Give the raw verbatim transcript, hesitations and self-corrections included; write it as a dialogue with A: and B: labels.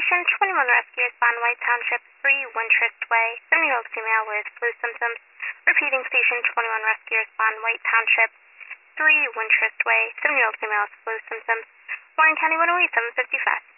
A: Station twenty-one Rescue, respond White Township, three Wintrust Way, seven-year-old female with flu symptoms. Repeating, Station twenty-one Rescue, respond White Township, three Wintrust Way, seven-year-old female with flu symptoms. Warren County one oh eight, seven fifty-five.